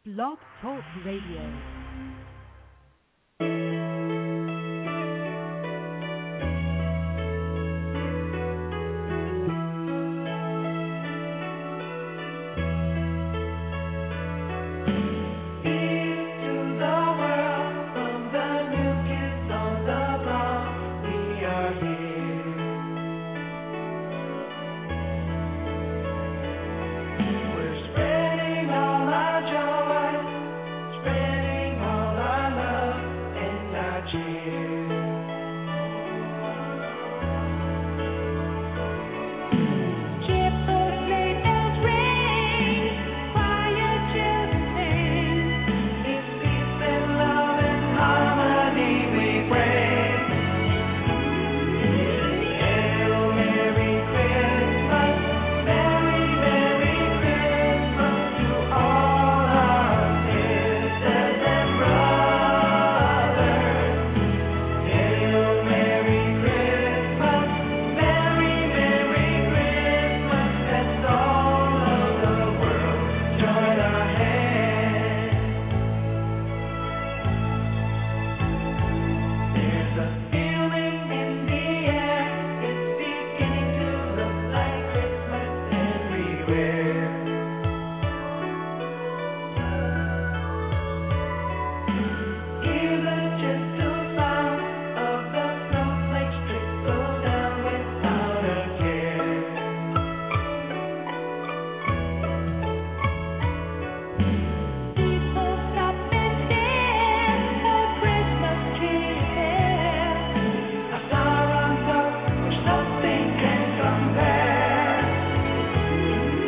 Blog Talk Radio.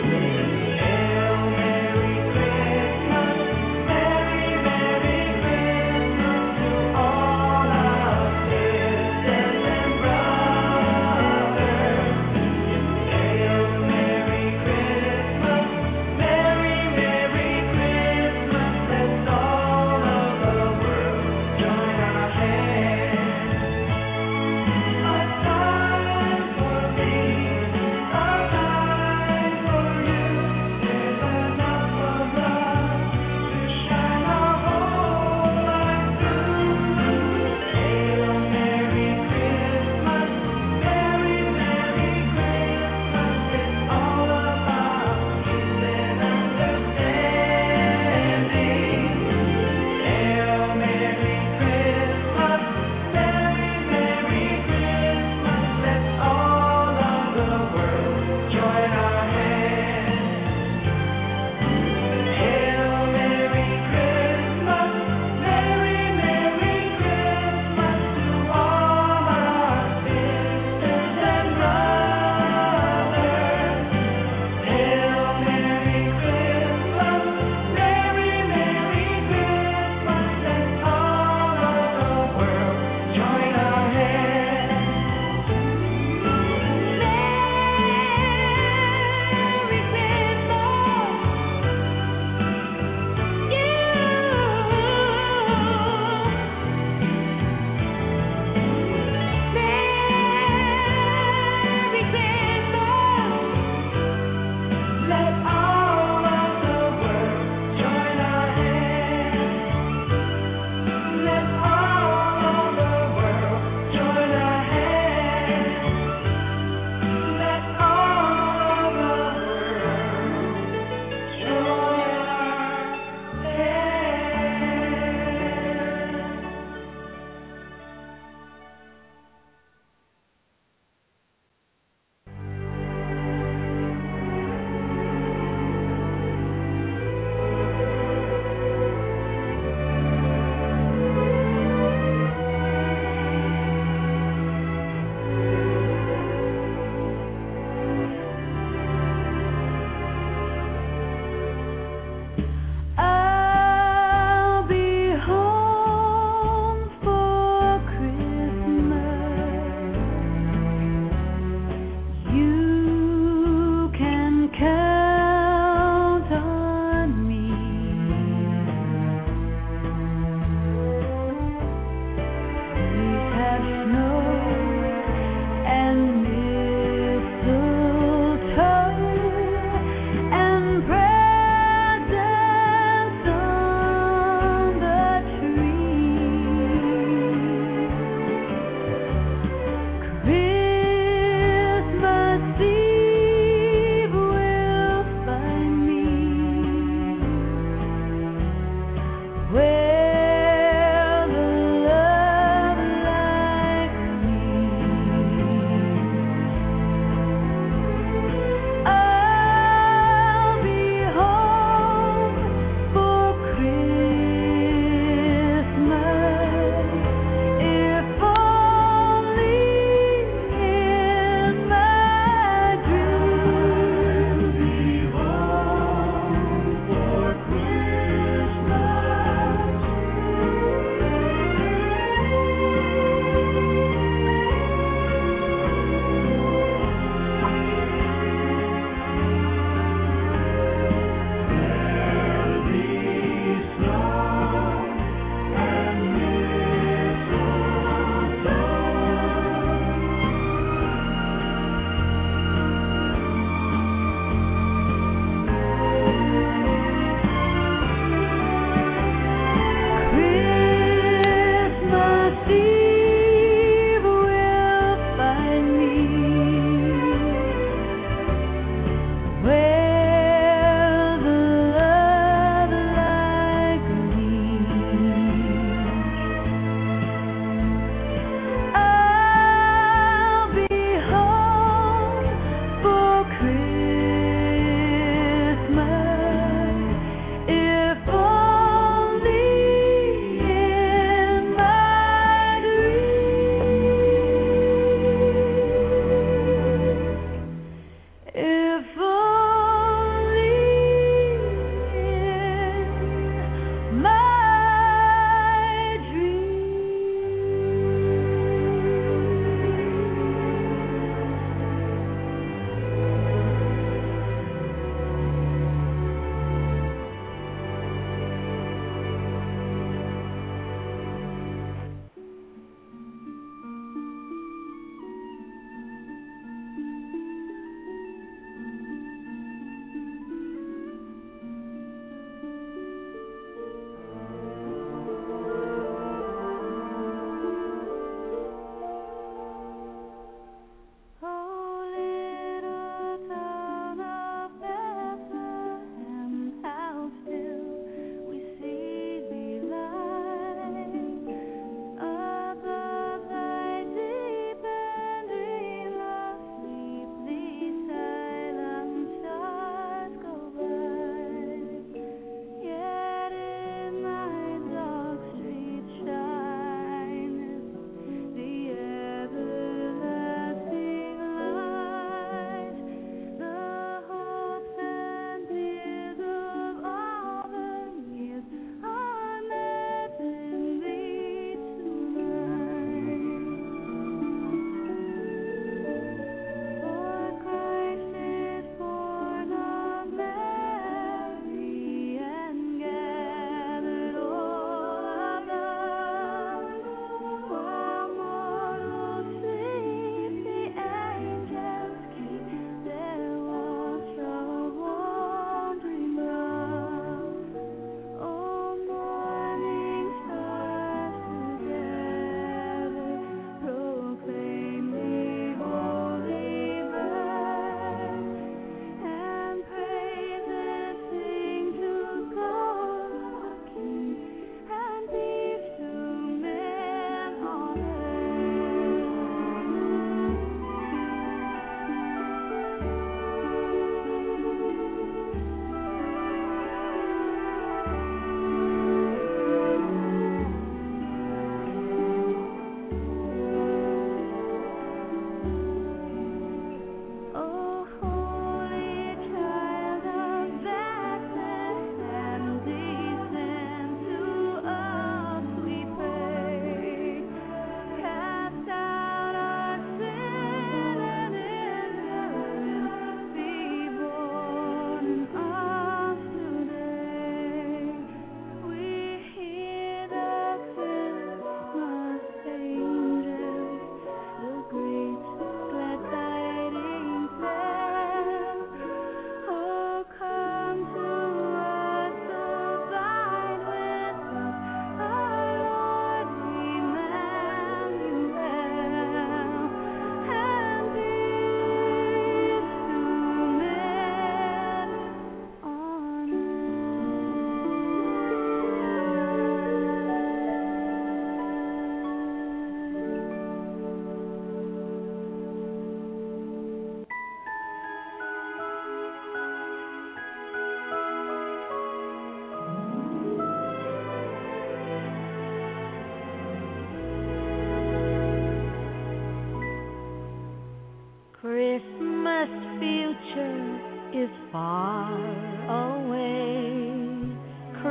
Merry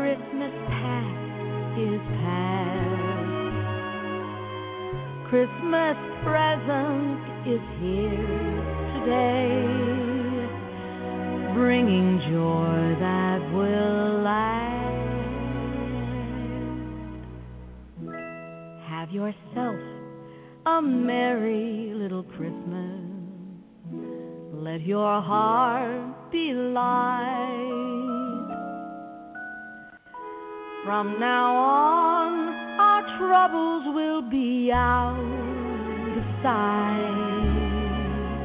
Christmas past is past. Christmas present is here today, bringing joy that will last. Have yourself a merry little Christmas. Let your heart be light. From now on, our troubles will be out of sight.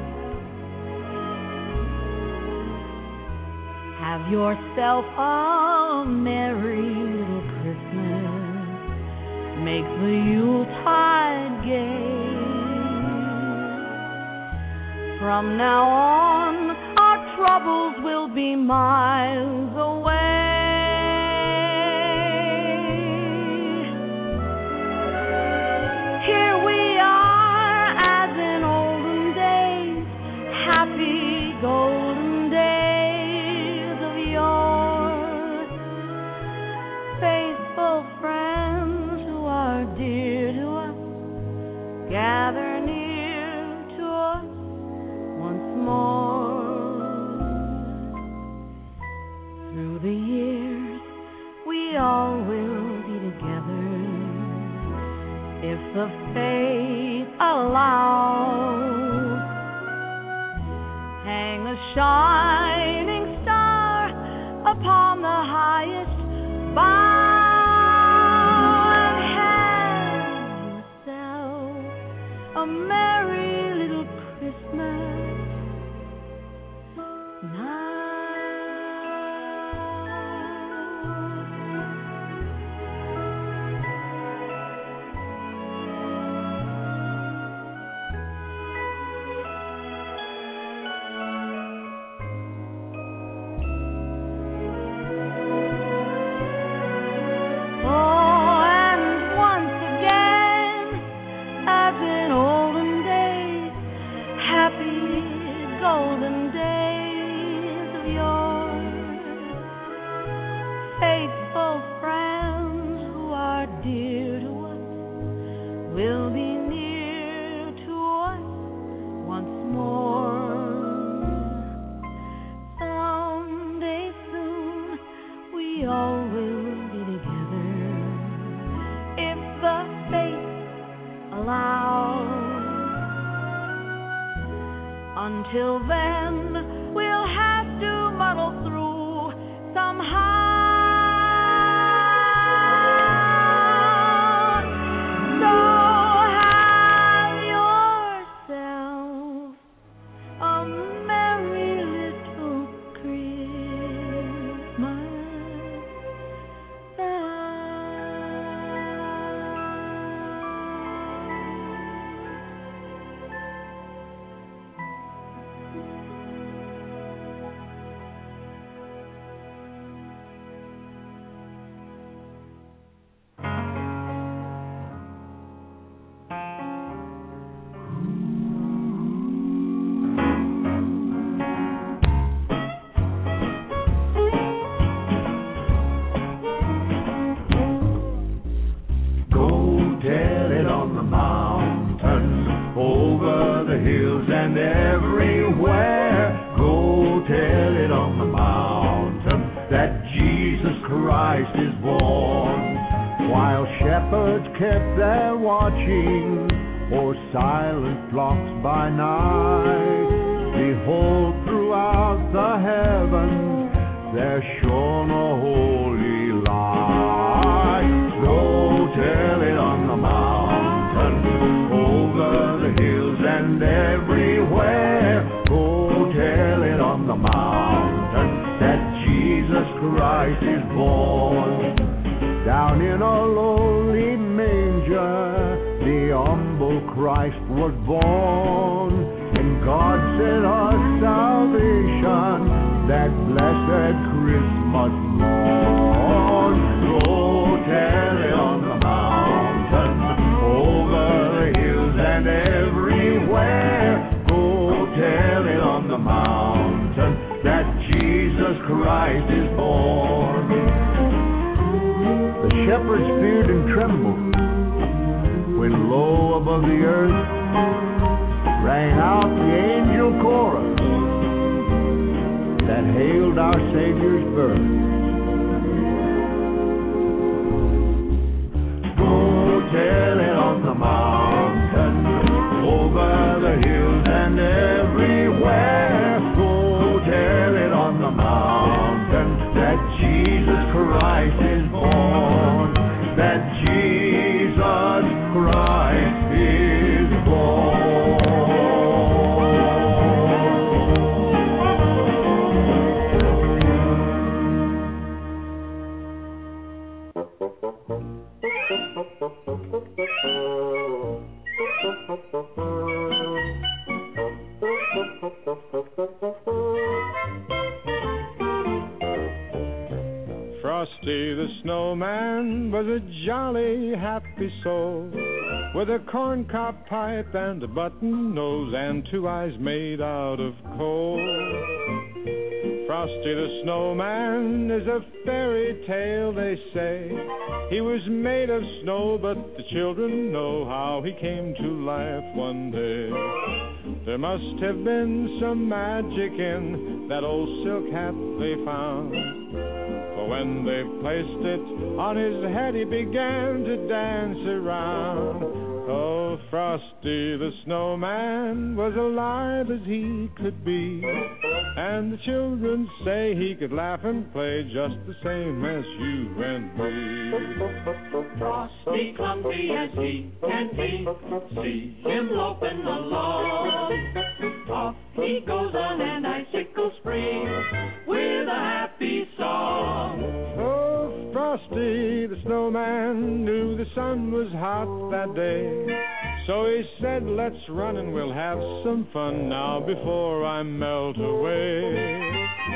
Have yourself a merry little Christmas. Make the Yuletide gay. From now on, our troubles will be miles away. Here we are, as in olden days, happy golden days of yore. Faithful friends who are dear to us, gather near to us once more. Through the years, we all will be together, if the faith allows. Hang a shining star upon the highest bough, and have yourself a merry little Christmas night. Oh, and once again, as in olden days, happy golden days of yore. Faithful friends who are dear to us will be near to us once more. Someday soon we all will be together, if the faith allows. Until then, we'll have to muddle through somehow. So have yourself a merry little Christmas. Go tell it on the mountain, over the hills and everywhere. Go tell it on the mountain that Jesus Christ is born. While shepherds kept their watching o'er silent flocks by night, behold, throughout the heavens there shone a holy light. Go tell it on the mountain, over the hills and everywhere. Go tell it on the mountain that Jesus Christ is born. Down in a lowly manger, the humble Christ was born, and God sent us salvation that blessed Christmas morn. Go tell it on the mountain, over the hills and everywhere. Go tell it on the mountain that Jesus Christ is born. shepherds feared and trembled when low above the earth rang out the angel chorus that hailed our Savior's birth. Go tell it on the mountain, over the hills and everywhere. Go tell it on the mountain that Jesus Christ is born, that Jesus Christ is born. Frosty the Snowman was a jolly, happy soul, with a corncob pipe and a button nose and two eyes made out of coal. Frosty the Snowman is a fairy tale, they say. He was made of snow, but the children know how he came to life one day. There must have been some magic in that old silk hat they found, for when they placed it on his head, he began to dance around. Oh, Frosty the Snowman was alive as he could be, and the children say he could laugh and play just the same as you and me. Frosty, clumsy as he can be, see him loping along. Off he goes on an icicle spree with a happy song. Oh, Frosty the Snowman knew the sun was hot that day, so he said, let's run and we'll have some fun now before I melt away.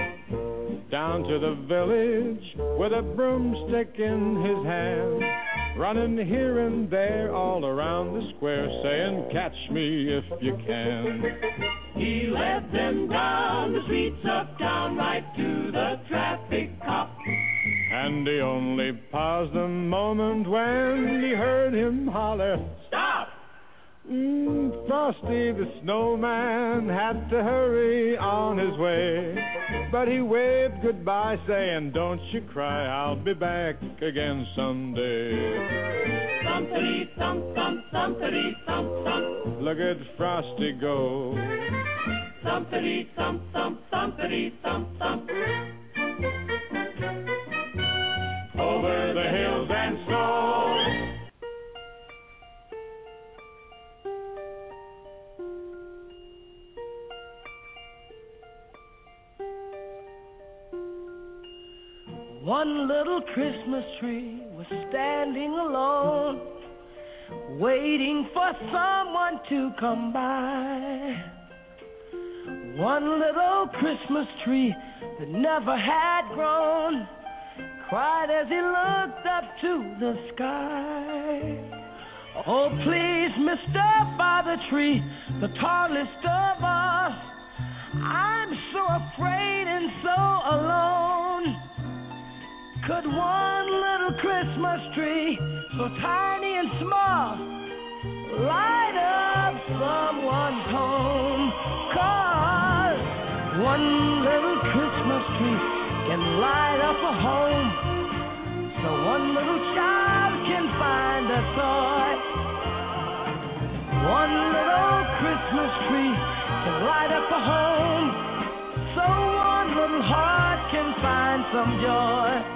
Down to the village with a broomstick in his hand, running here and there all around the square, saying, catch me if you can. He led them down the streets of town right to the traffic cop, and he only paused a moment when he heard him holler, stop! Frosty the Snowman had to hurry on his way, but he waved goodbye saying, don't you cry, I'll be back again someday. Thumpity thump thump, thumpity thump thump. Look at Frosty go. Thumpity thump thump, thumpity thump thump. Over the hills and snow. One little Christmas tree was standing alone, waiting for someone to come by. One little Christmas tree that never had grown cried as he looked up to the sky. Oh, please, Mr. Father Tree, the tallest of us, I'm so afraid and so alone. Could one little Christmas tree, so tiny and small, light up someone's home? 'Cause one little Christmas tree can light up a home, so one little child can find a toy. One little Christmas tree can light up a home, so one little heart can find some joy.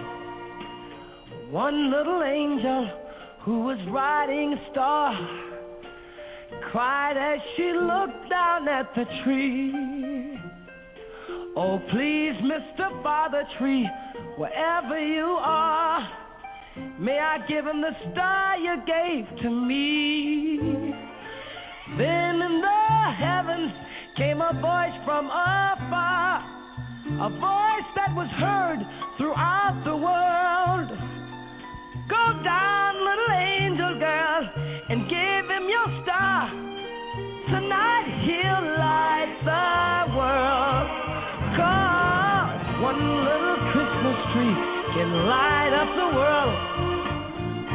One little angel who was riding a star cried as she looked down at the tree. Oh, please, Mr. Father Tree, wherever you are, may I give him the star you gave to me. Then in the heavens came a voice from afar, a voice that was heard throughout the world. Go down, little angel girl, and give him your star. Tonight he'll light the world. 'Cause one little Christmas tree can light up the world,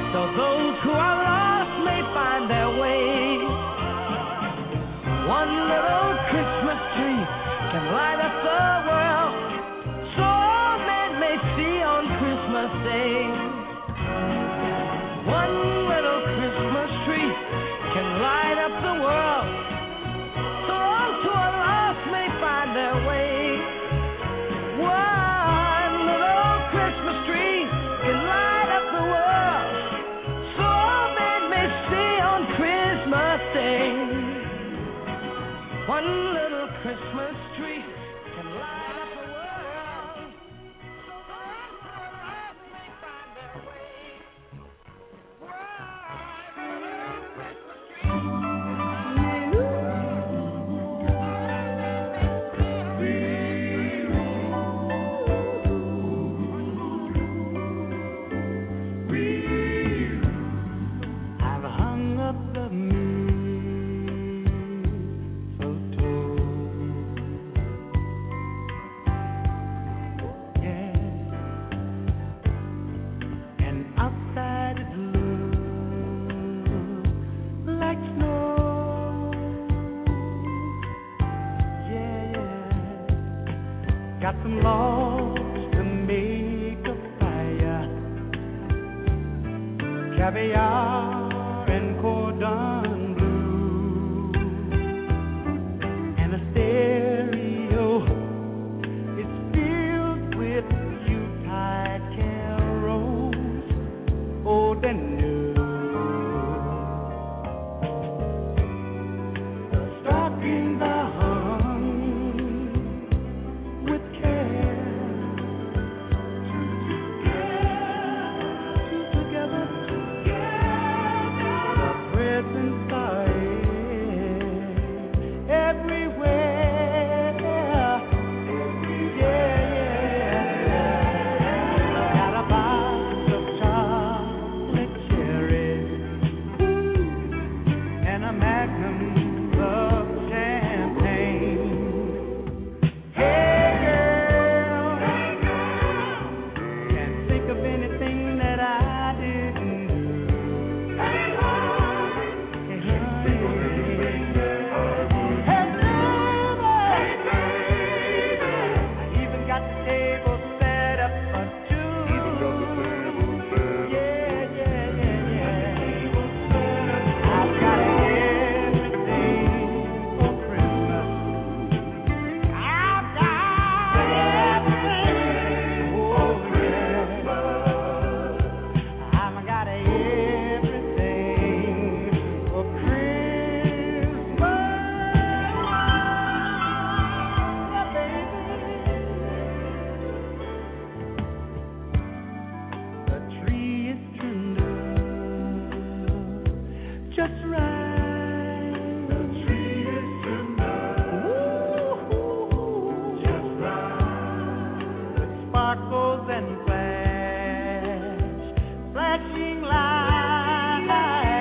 so those who are lost may find their way. One little Christmas tree can light up the world, so all men may see on Christmas Day. One little Christmas tree can light up the world, so those who are lost may find their way. One little Christmas tree can light up the world, so all men may see on Christmas Day. One little Christmas tree can light up the world, so those who are lost may find their way. One little Christmas I've hung up the mistletoe, yeah, and outside it looks like snow, yeah, yeah. Got some logs to make a fire, caviar and cordon bleu, and a stereo is filled with Yuletide carols, old and new. The stockings are hung with care, two together. The presents are everywhere. Yeah. Got a box of chocolate cherries and a magnum of champagne. Hey girl, can't think of anything that I didn't do. Hey baby, I even got the table set up for two. Yeah. I've got everything for Christmas. I've got everything. Oh yeah. I've got everything for Christmas. Yeah, baby. The tree is trimmed up just right. The tree is trimmed up just right. With sparkles and flashing lights.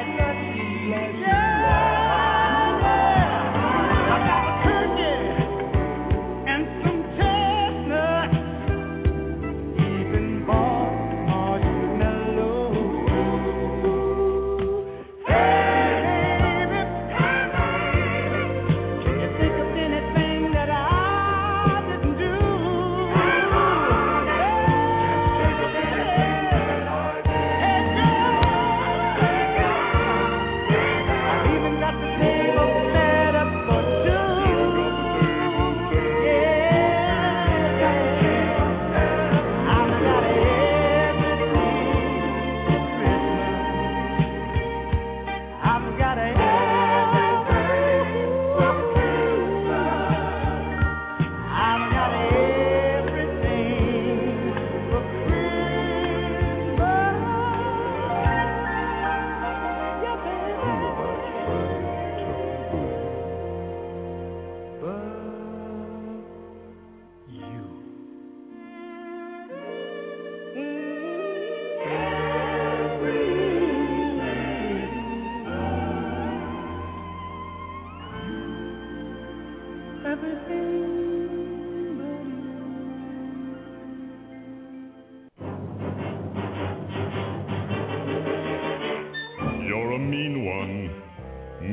I got a turkey and some chestnuts, even bought marshmallows. Hey,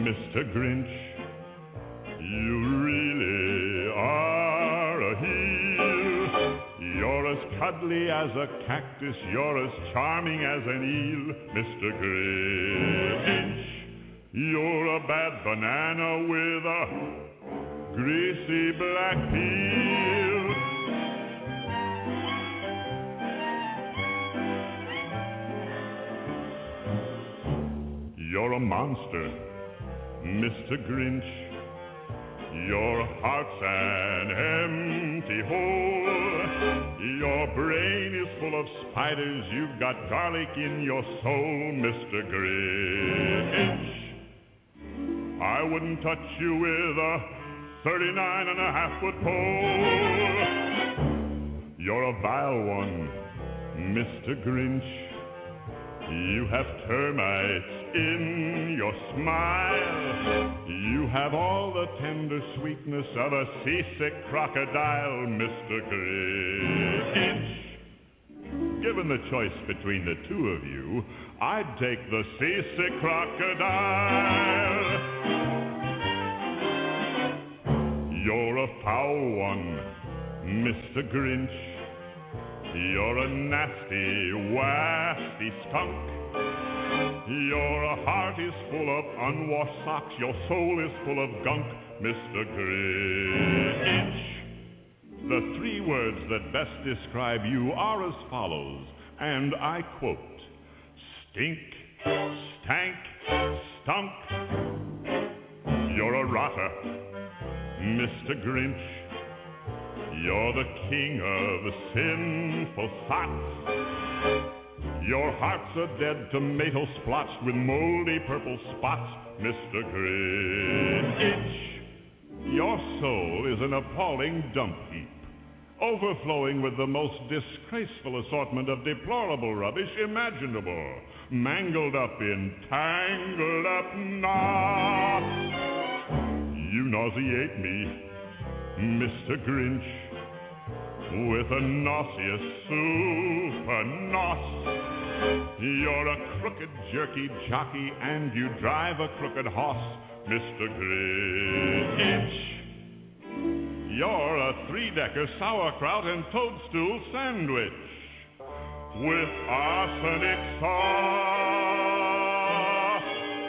Mr. Grinch, you really are a heel. You're as cuddly as a cactus, you're as charming as an eel, Mr. Grinch. You're a bad banana with a greasy black peel. You're a monster, Mr. Grinch. Your heart's an empty hole. Your brain is full of spiders. You've got garlic in your soul, Mr. Grinch. I wouldn't touch you with a 39.5-foot pole. You're a vile one, Mr. Grinch. You have termites in your smile. You have all the tender sweetness of a seasick crocodile, Mr. Grinch. Given the choice between the two of you, I'd take the seasick crocodile. You're a foul one, Mr. Grinch. You're a nasty, wasty skunk. Your heart is full of unwashed socks. Your soul is full of gunk, Mr. Grinch. The three words that best describe you are as follows, and I quote: stink, stank, stunk. You're a rotter, Mr. Grinch. You're the king of sinful sots. Your heart's a dead tomato splotched with moldy purple spots, Mr. Grinch. Your soul is an appalling dump heap, overflowing with the most disgraceful assortment of deplorable rubbish imaginable, mangled up in tangled up knots. You nauseate me, Mr. Grinch, with a nauseous super nos. You're a crooked, jerky jockey, and you drive a crooked horse, Mr. Grinch. You're a three-decker sauerkraut and toadstool sandwich with arsenic sauce.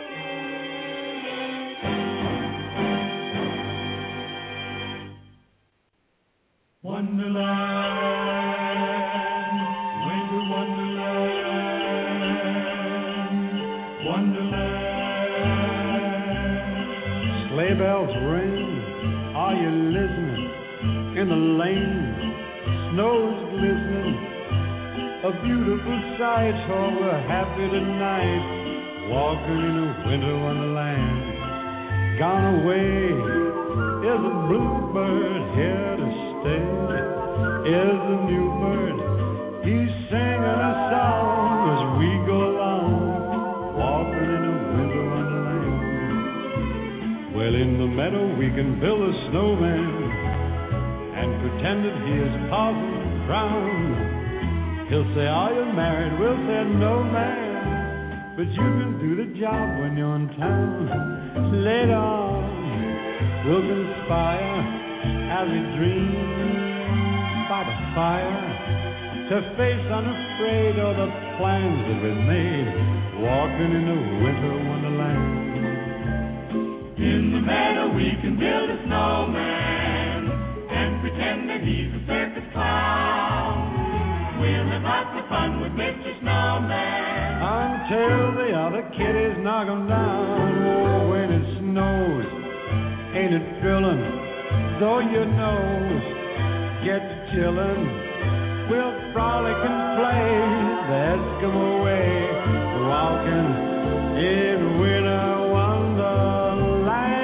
Wonderland, winter wonderland, wonderland. Sleigh bells ring, are you listening? In the lane, snow's glistening, a beautiful sight, so we're happy tonight, walking in a winter wonderland. Gone away is a bluebird, here to stay is a new bird. He's singing a song as we go along, walking in a winter wonderland. Well, in the meadow we can build a snowman and pretend that he is Parson Brown. He'll say, are you married? We'll say, no, man, but you can do the job when you're in town. Later on, we'll conspire as we dream by the fire to face unafraid all the plans that we've made, walking in a winter wonderland. In the meadow we can build a snowman and pretend that he's a circus clown. We'll have lots of fun with Mr. Snowman Until the other kiddies knock him down. Oh, when it snows, ain't it thrilling? Though your nose gets chillin', we'll frolic and play the Eskimo way, walking in winter wonderland.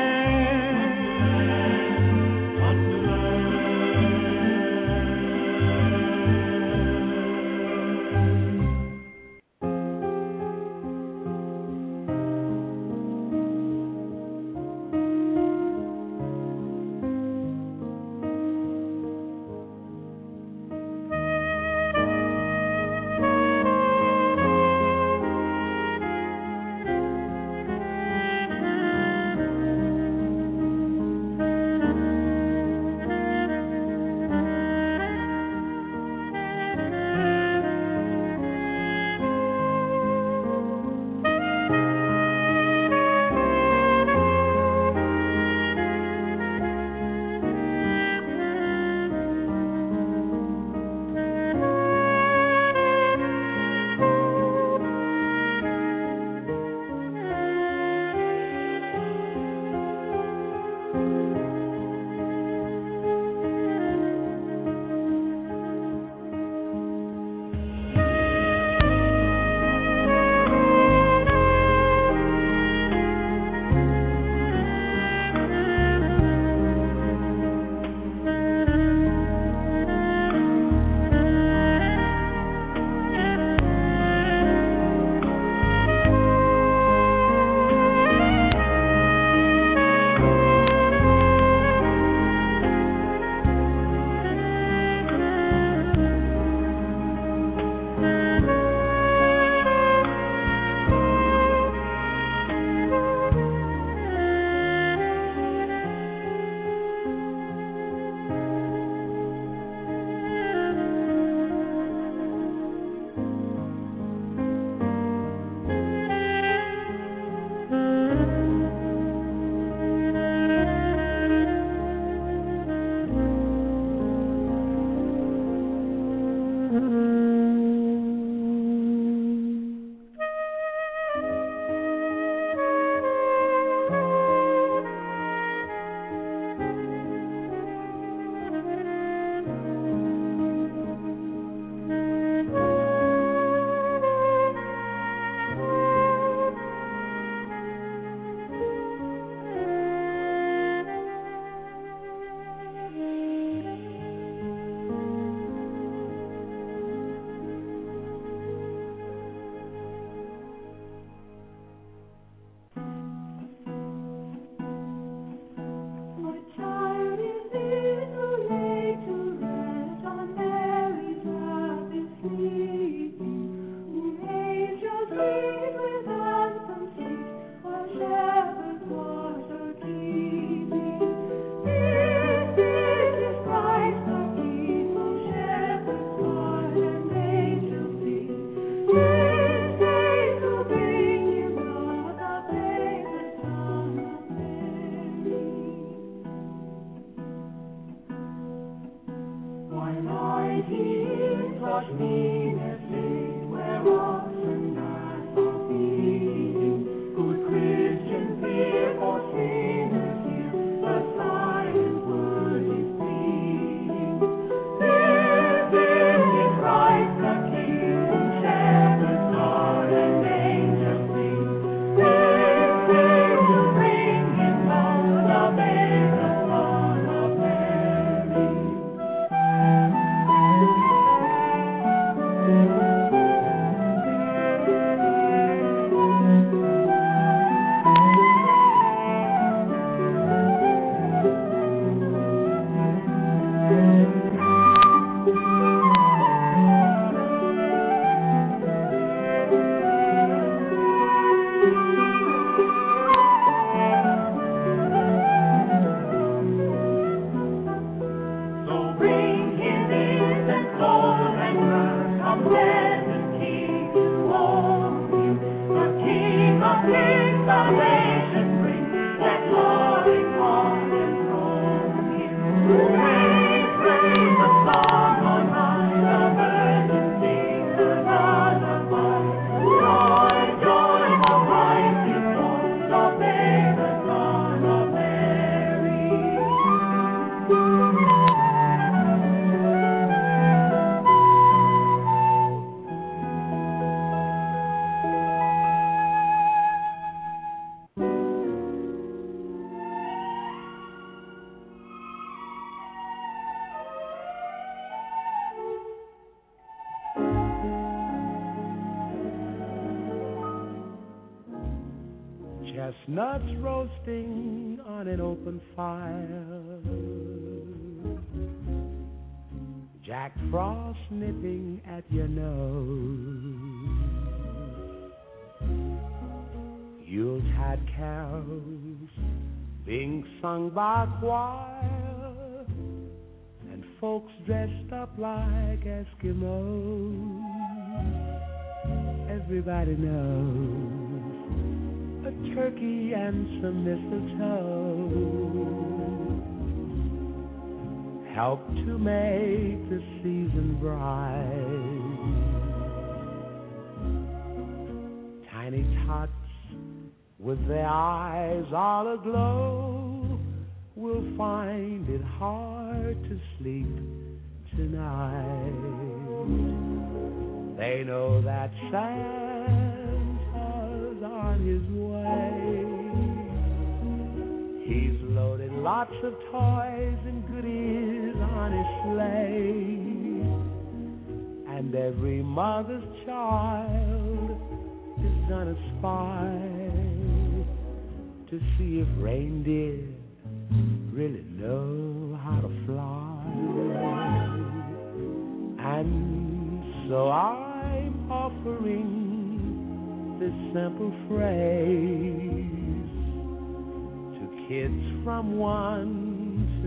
peace salvation brings. Let glory come and throne Him. Praise, praise the song on high, the virgin sing to God above. Joy, joy, the Christ is born, the babe, the Son of Mary. Chestnuts roasting on an open fire, Jack Frost nipping at your nose, Yuletide carols being sung by choir, and folks dressed up like Eskimos. Everybody knows a turkey and some mistletoe help to make the season bright. Tiny tots with their eyes all aglow will find it hard to sleep tonight. They know that Santa's on his way. He's loaded lots of toys and goodies on his sleigh, and every mother's child is gonna spy to see if reindeer really know how to fly. And so I'm offering this simple phrase to kids from 1 to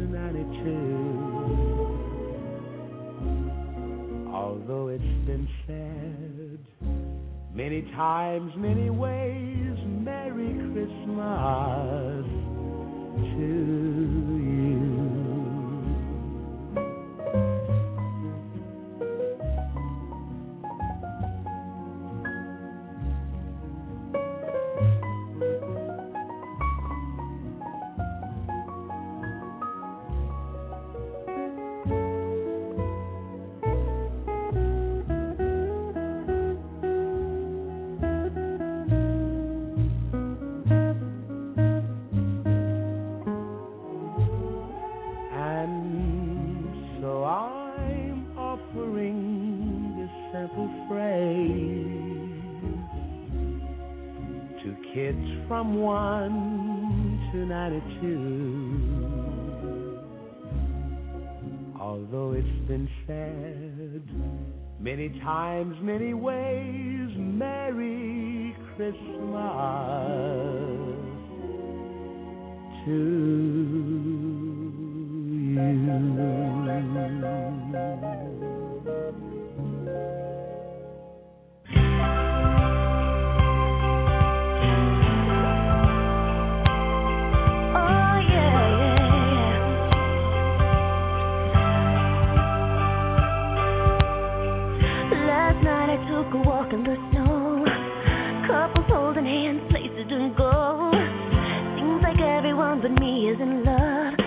92. Although it's been said many times, many ways, Merry Christmas to you. From 1 to 92. Although it's been said many times, many ways, Merry Christmas to took a walk in the snow, couples holding hands, places to go. Seems like everyone but me is in love.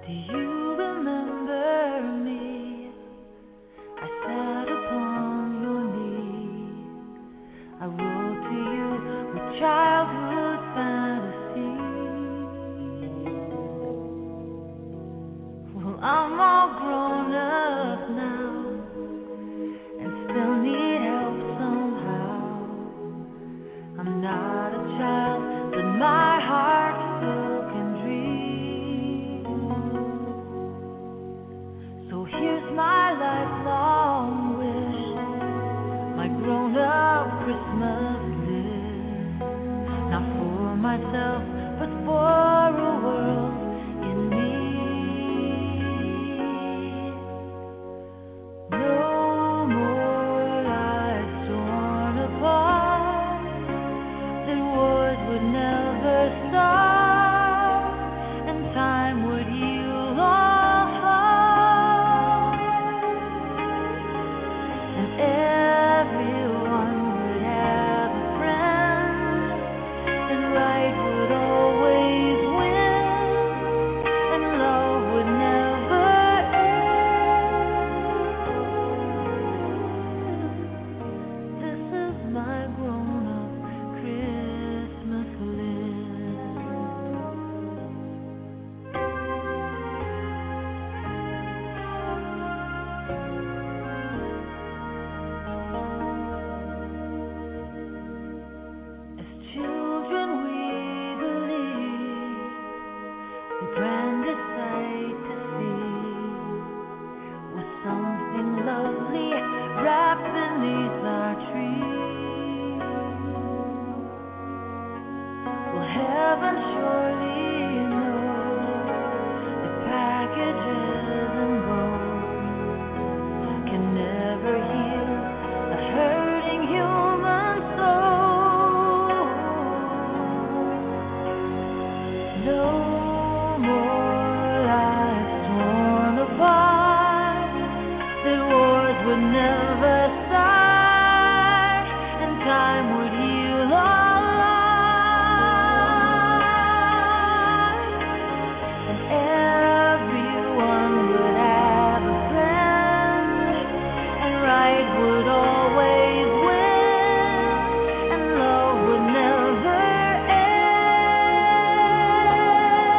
Do you remember me? I sat upon your knee. I wrote to you with childhood fantasy. Well, I'm all grown up now and still need help somehow. I'm not a child, but my heart still can dream. So here's my lifelong wish, my grown-up Christmas list. Not for myself, but for a world in me. No more lives torn apart, that wars would never stop, and time would heal all hearts, and everyone would have a friend, and right would always win, and love would never end. This is my grown-up Christmas list. As children we believe the grandest sight to see was something lovely wrapped beneath our tree. Well, heaven surely knows that packages and bows can never heal a hurting human soul. No more lives torn apart, that wars would never start, and time would heal all lives, and everyone would have a friend, and right would always win, and love would never end.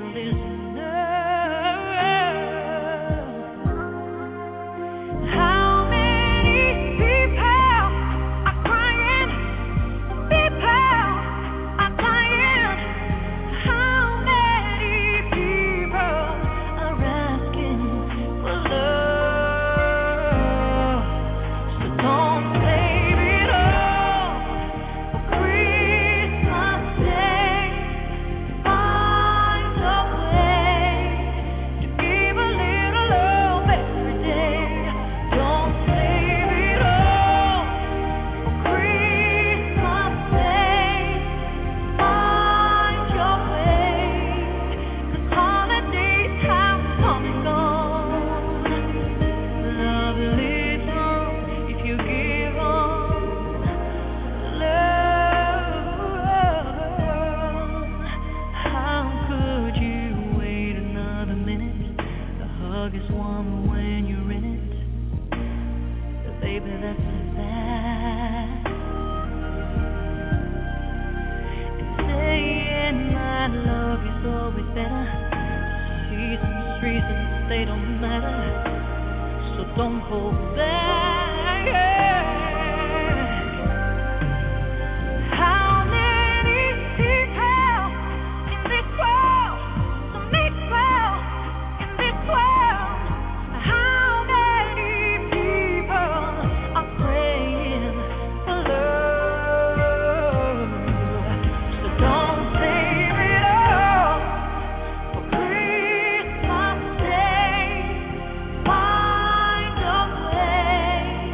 Find a way.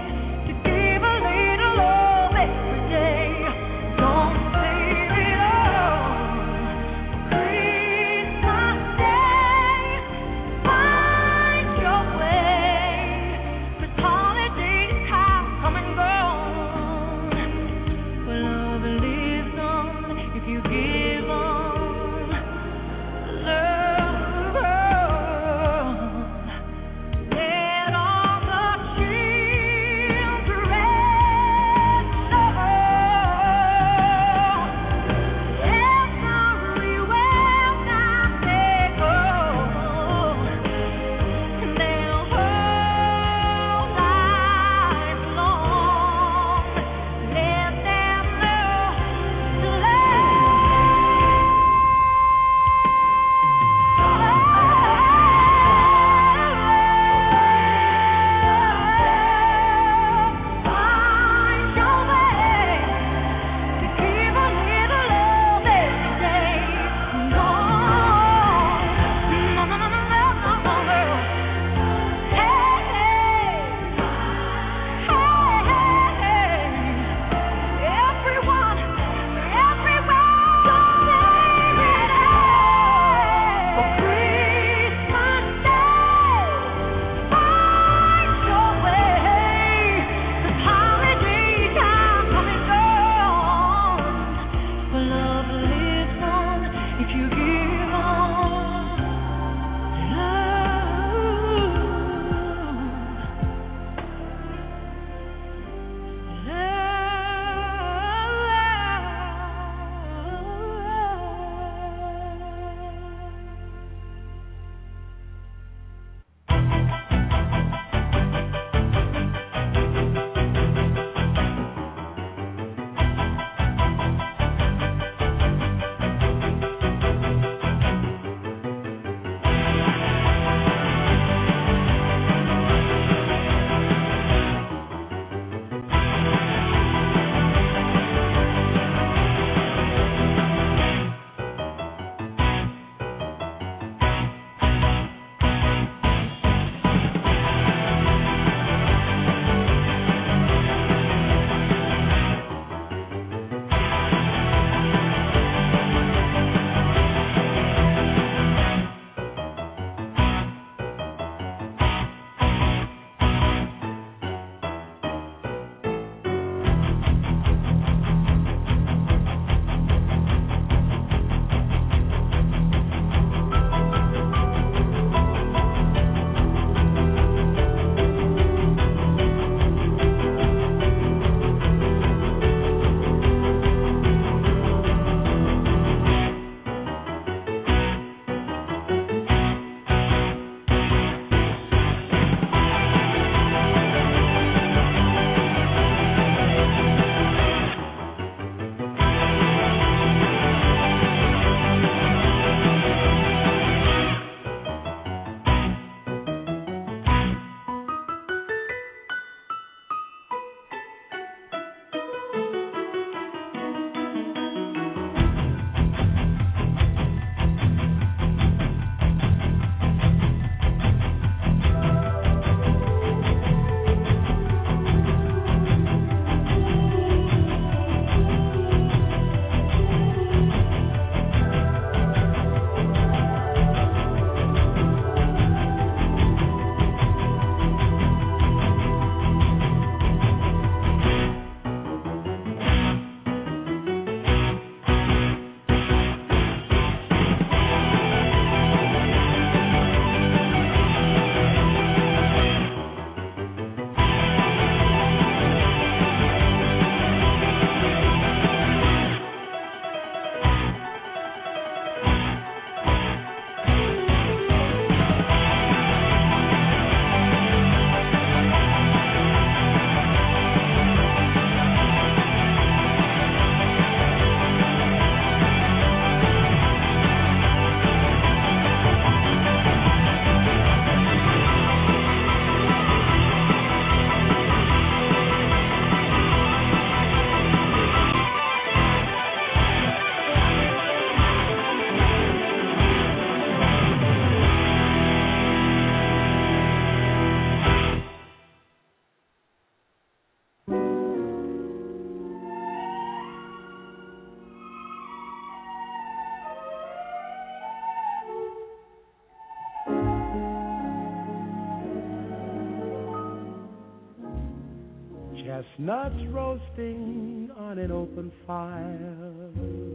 chestnuts roasting on an open fire,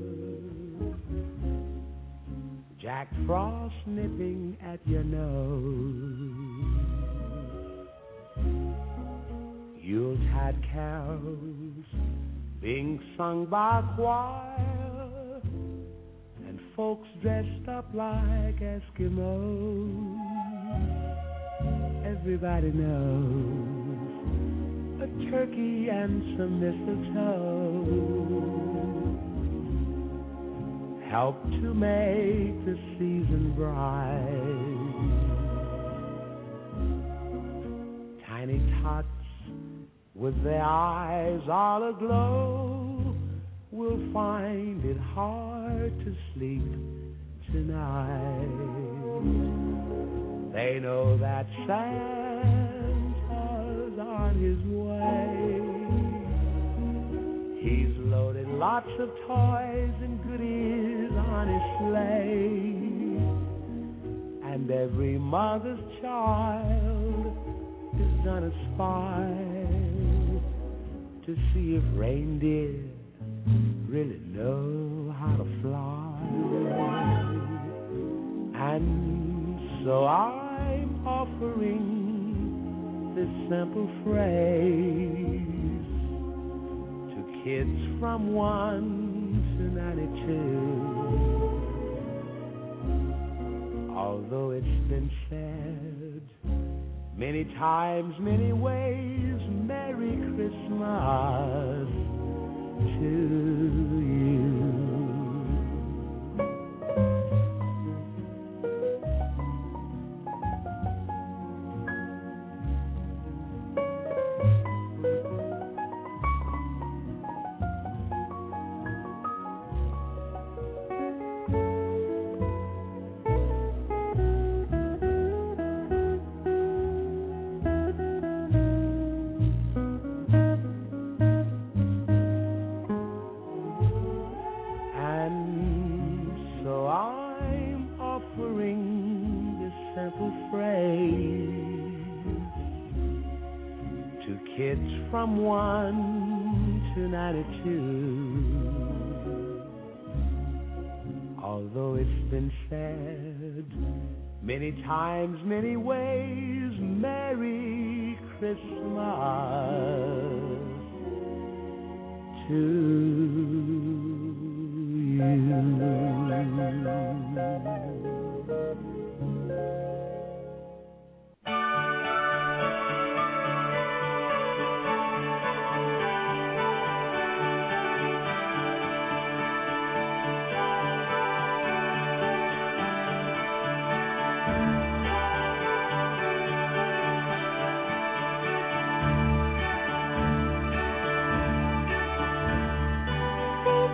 Jack Frost nipping at your nose, Yuletide carols being sung by a choir, and folks dressed up like Eskimos. Everybody knows a turkey and some mistletoe help to make the season bright. Tiny tots with their eyes all aglow will find it hard to sleep tonight. They know that Santa's on his way. He's loaded lots of toys and goodies on his sleigh, and every mother's child is gonna spy to see if reindeer really know how to fly. And so I'm offering this simple phrase to kids from 1 to 92. Although it's been said many times, many ways, Merry Christmas to you. From 1 to 92. Although it's been said many times, many ways, Merry Christmas to Sing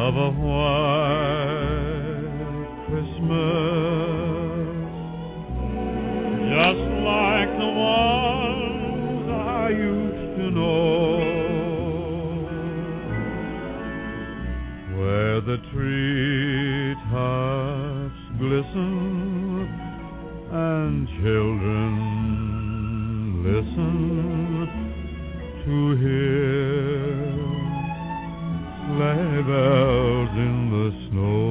of a white Christmas, just like the ones I used to know, where the treetops glisten and children listen to hear sleigh bells in the snow.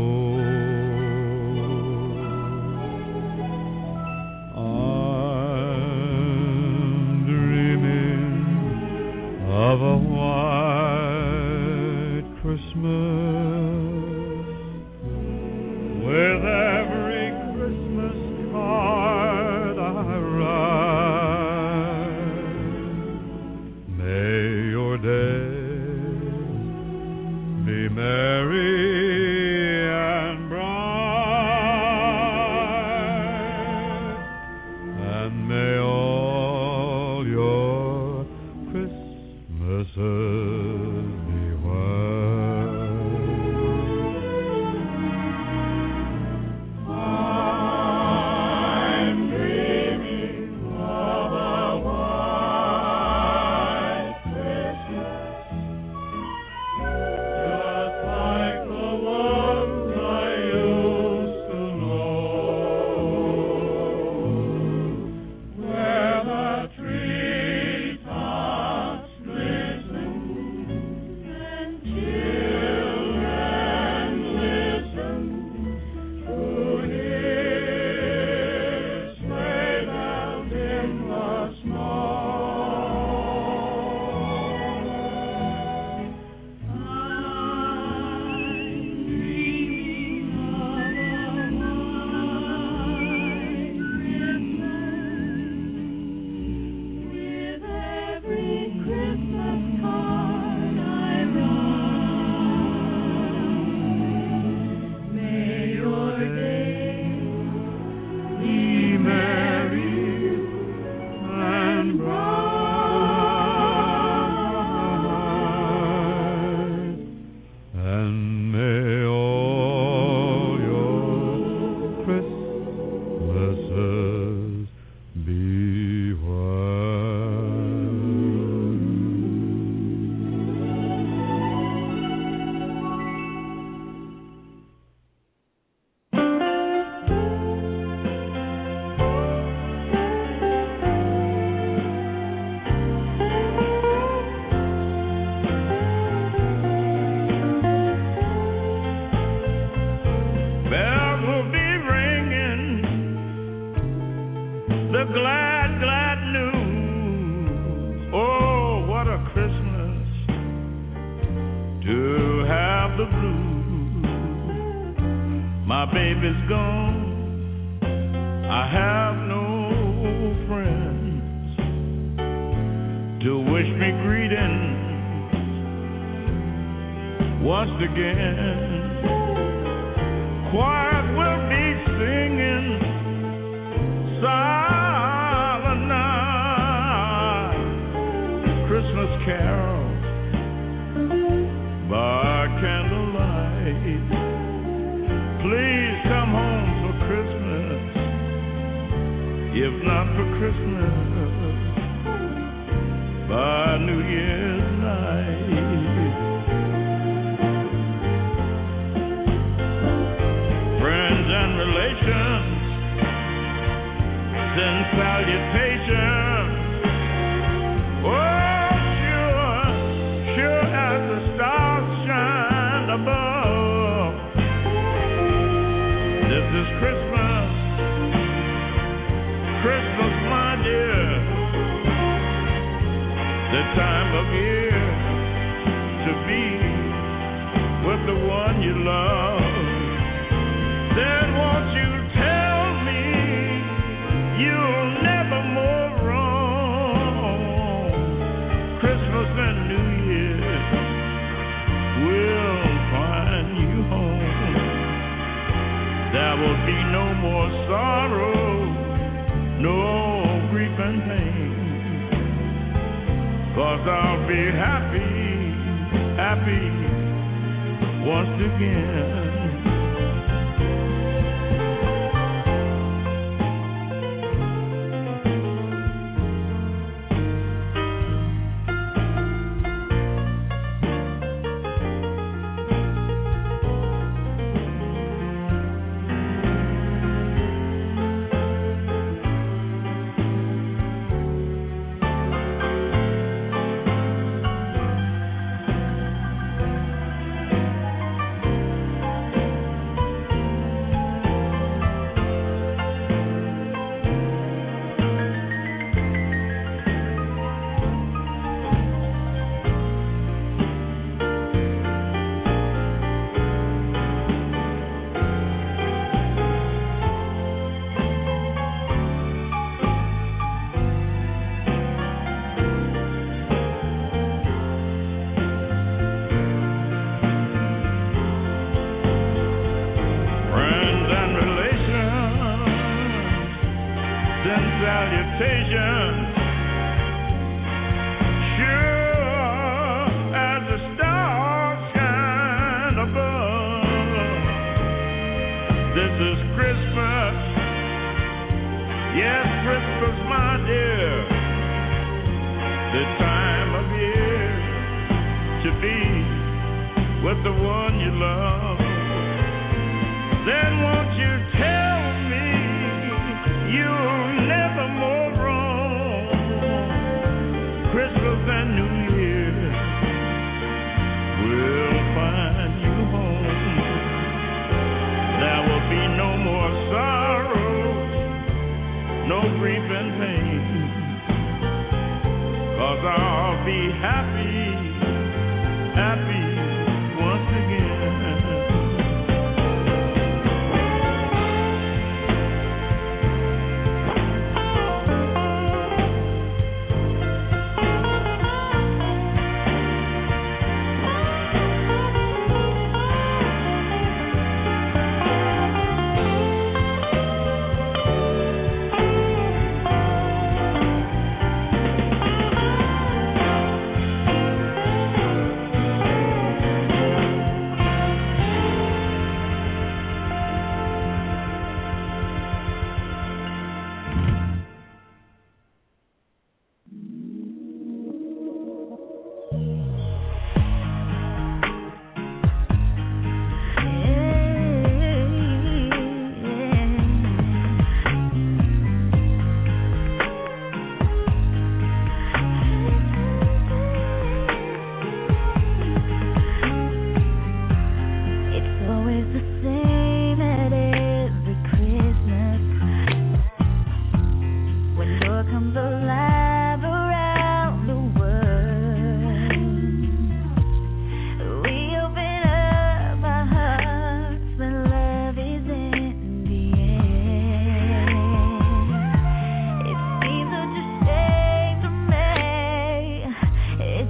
I'm dreaming of a white Christmas with every Christmas card I write. May your days be merry and bright, and may all your Christmases be white. I'm dreaming of a white Christmas, just like the ones I used to know, where the treetops glisten and children listen to hear sleigh bells in the snow. With every Christmas card I write, may your days be merry and bright, and may all your Christmases be bells will be ringing the glad, glad news. Oh, what a Christmas to have the blues. My baby's gone, I have no friends to wish me greetings once again. Choirs will be singing silent night Christmas carols by candlelight. Please come home for Christmas, if not for Christmas, by New Year's night. Friends and relations send salutations. Oh, sure as the stars shine above. This is Christmas, Christmas, my dear, the time of year to be with the one you love. Then won't you tell me you'll never more wrong? Christmas and New Year will find you home. There will be no more sorrow, no grief and pain, 'cause I'll be happy, happy once again.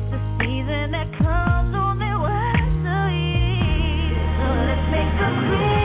That comes on the worst of you. So let's make a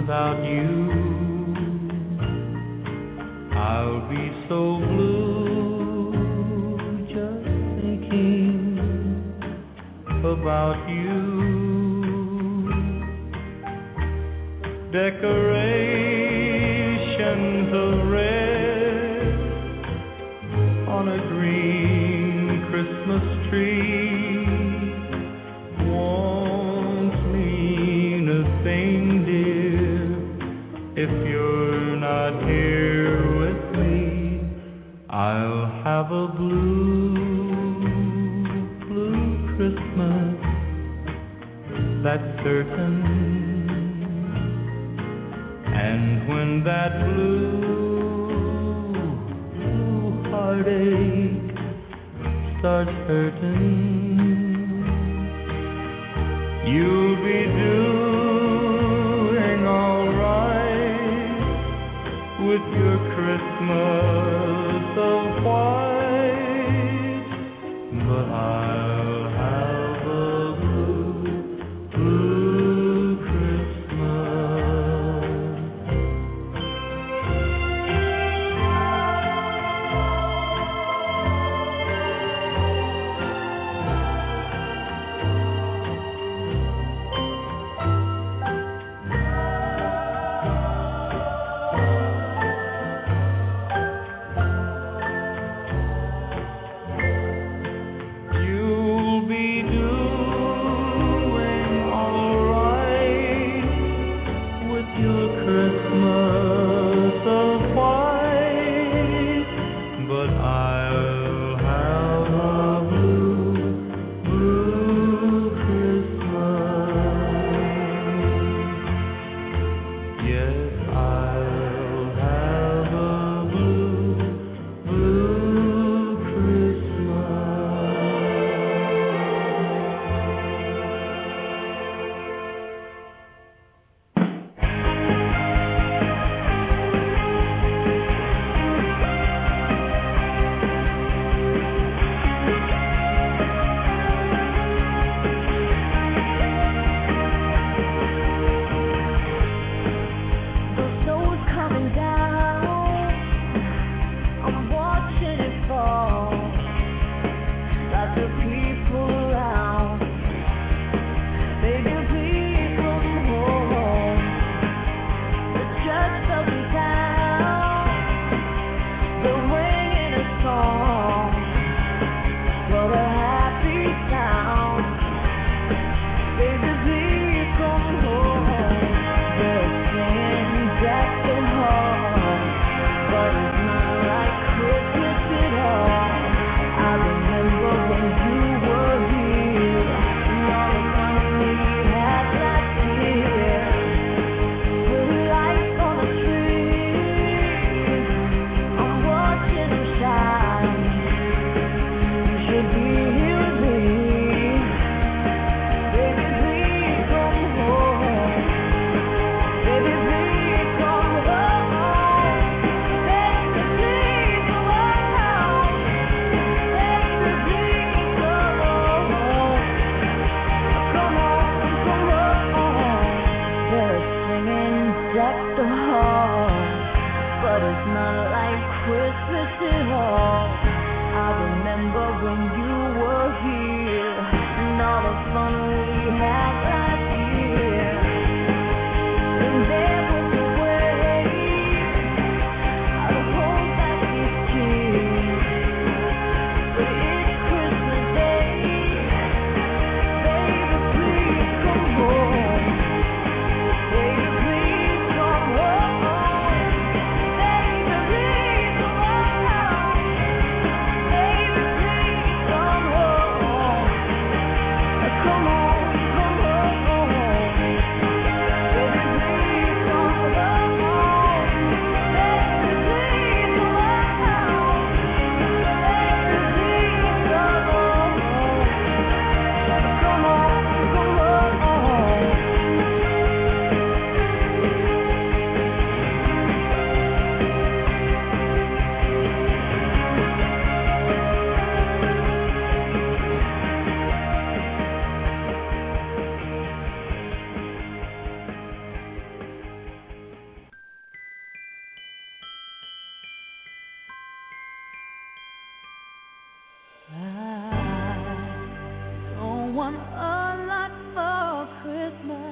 without you. I'll be so blue just thinking about you. Decorations of red on a green Christmas tree won't mean a thing, dear, if you're not here with me. I'll have a blue Christmas, that's certain. And when that blue heartache starts hurting, you'll be doing all right with your Christmas of white, but I'll have a blue Christmas. You'll be doing all right with your Christmas of white, but I'll have a blue Christmas. Yes, I'll have a blue Christmas. The snow's coming down. I'm watching it fall. Lots of people around. Baby, please come home. The church bells in town. They're ringing a song. What a happy sound. Baby, please come home. They're saying Jack and Hall, but it's not like Christmas at all. I remember when you were here, and all the fun we had last year. With lights on the tree, I'm watching them shine. You should be here with me. Baby, please Christmas.